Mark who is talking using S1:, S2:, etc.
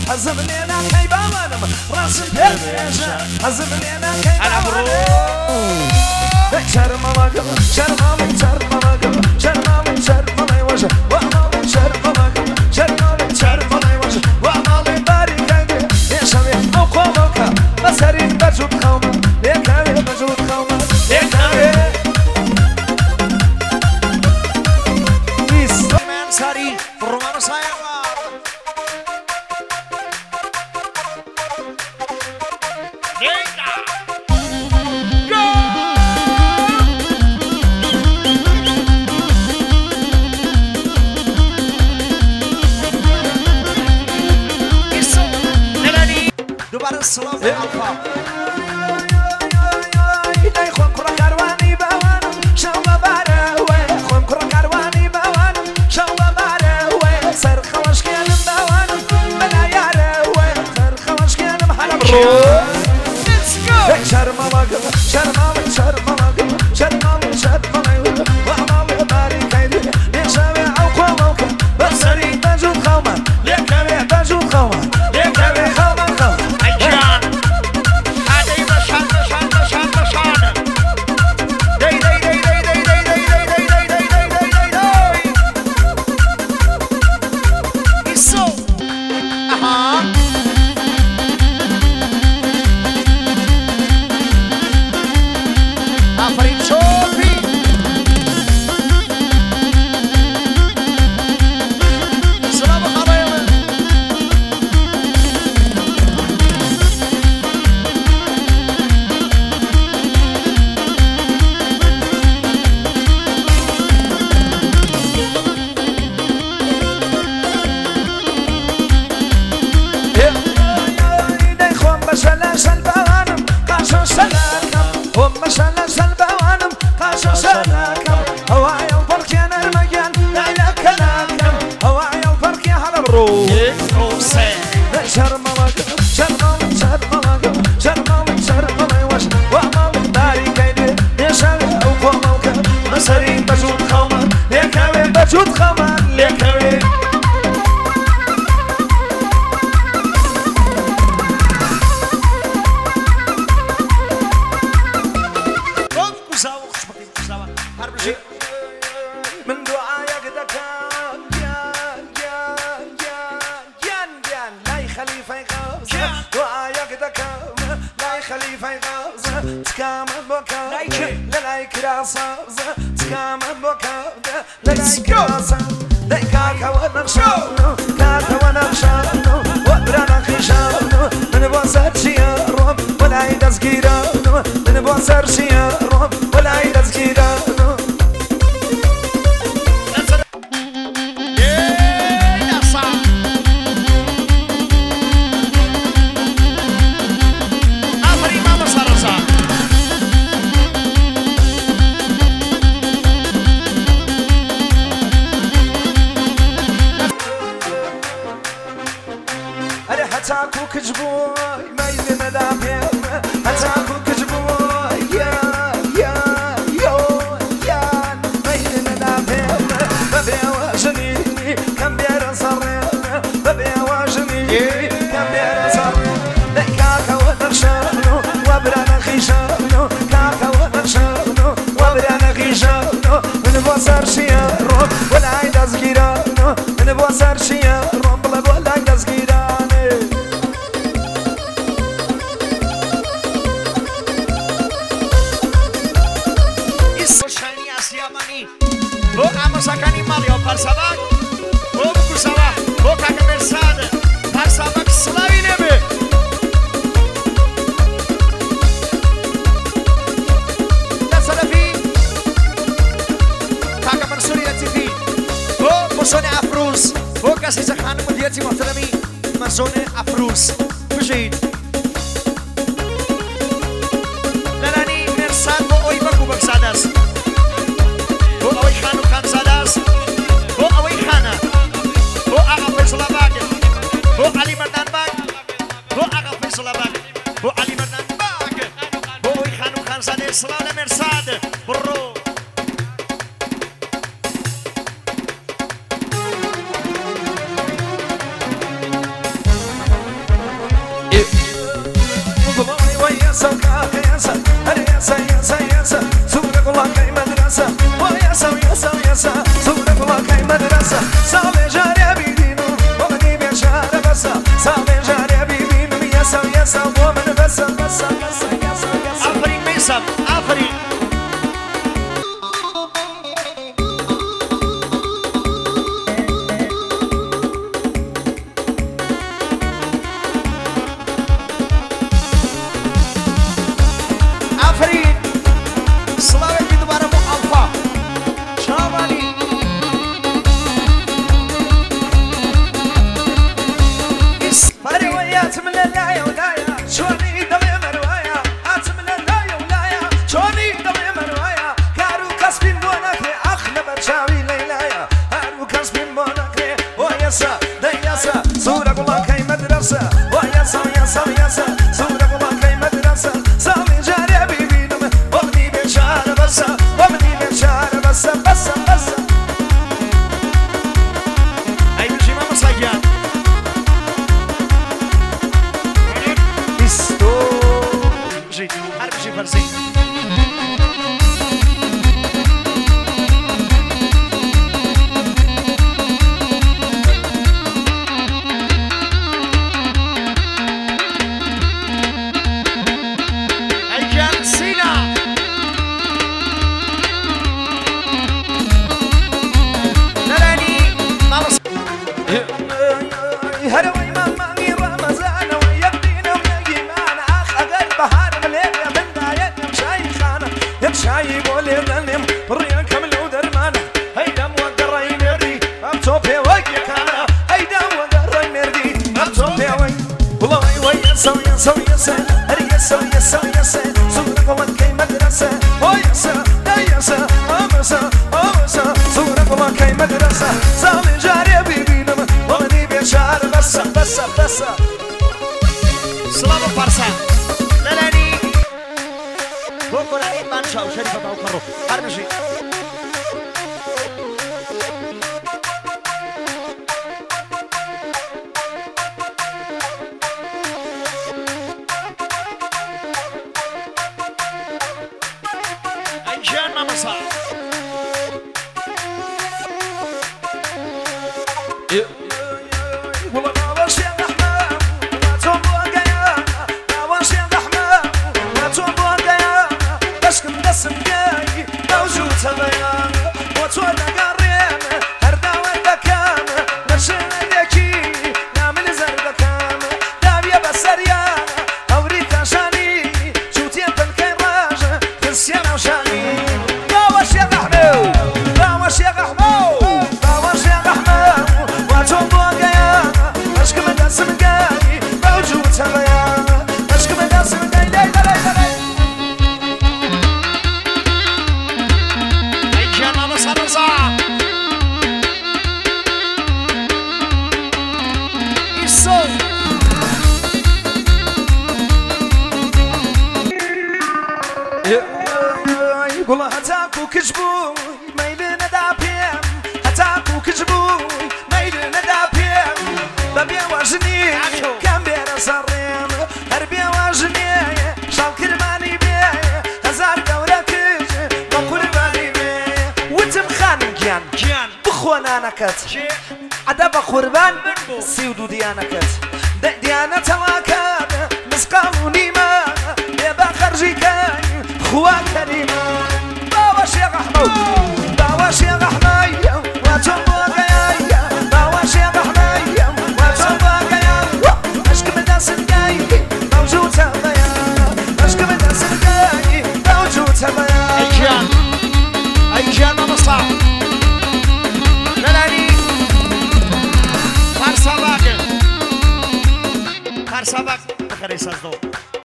S1: حزم لينا كي باوانم راسم بيجا حزم لينا كي باوانم شرمامك شرمامك شرمامك شرمامك شرمامي وجه وعمامك شرمامك شرمامك شرمامي وجه وعمامي باركاك يا شبيه أو قومك مساري بجود قومك يا كامل بجود قومك يا كامل Sari, Romano Saeva. Venga! Go! Isso, Nelani. Dobar salam alfa. Let's go! شرمامك شرمامك شرمامك شرمامك شرمامك وعمامك باركايدي يا شبيه أو قومك بصري بجود قومك يا كامل بجود قومك يا كامل قومك
S2: أيجان هذا يبشر بشر بشر بشر داي داي داي داي داي داي داي داي داي داي داي داي داي داي Isso! Aha!
S1: بجود خمان لكوي من دعايا قدك لا يخليفة يغاز دعايا قدك لا يخليفة يغاز تكامل بوكا لا يكراسا تكامل بوكا لا يكراسا لا كاكا ونخشانو كاكا ونخشانو وبرانا خشانو من بوسر شيارو ولا يدز كيرانو من بوسر شيارو ولا يدز كيرانو هتاكو كجبوي ما يلي مدافع هتاكو كجبوي يا ما يلي مدافع ببيع واجني كم بير صرنا ببيع واجني كم بير صرنا كاكا ونخشانو وبرانا خيشانو كاكا ونخشانو وبرانا خيشانو من بوسر شيارو ولا عيد ازكيرانو من بوسر شيارو بلا ولا عيد ازكيرانو
S2: Vamos a Canimalio, Parsabak, Kusava, Boca Cabersada, Parsabak Slavinebe. That's the fee. Kaka Mansuri at TV. Oh, Mosone Afrus. Focus is a hand with the Yeti Mothami. Masone Afrus. Mujid. Lalani Mersado Oibaku Baksadas. Slana Mersade, Bro.
S1: بس ومني بشار بس بس بس
S2: أي بجي ما مصيان
S1: استو
S2: جي هر بجي فرسي
S1: هروي مامي رمضان ويبدينا ونجيمان اخ اقل بهار مليل يا بن دايت يمشاي خانه يمشاي بولي ظلم الريان كامل ودرمانه هيدا موقر يمردي ابتوبي وجه كانه هيدا موقر يمردي ابتوبي وجه والله وي يسو يسو يسو يسو يسو يسو صورك والله كي مدرسه ويسا يسا امسا امسا صورك والله كي مدرسه زالي جاري بيبينا ومني بشار بس بس بس
S2: سلام بارسا لالاني بكره ايمان شاو شريفه باوكرو هرمشي انجان مامسا
S1: والله ما وش يا رحمن ما تبغى يا ما وش يا رحمن ما تبغى يا بس كم دسم جاي موجود هبيان وتودا قرين هردا ويدكان نشنا يكي نعمل زردكان دابيا بسريان اوريك شاني شوتي بالكراج تنسينا وشاني ما وش يا رحمن ما وش يا رحمن ما وش يا رحمن وتبغى والله هتاكو كجبوي ميلنا دابيم هتاكو كجبوي ميلنا دابيم بابيا واجني كم بير صريم هربيا واجني شال كرماني بي هزار دوركش بقرباني بي وتم خانم كيان بخوانا نكت عدب قربان سيودو ديانكت ديانا تواكد مسقاموني ما يبا خرجي كاي خوا كريما باواش يا رحمة باواش يا رحمة وتبغى يا باواش يا رحمة وتبغى يا اشك بداس الجاي موجود هبايا اشك بداس الجاي موجود هبايا
S2: ايجان ما مصاب لالاني فارساباك بخير يسازدو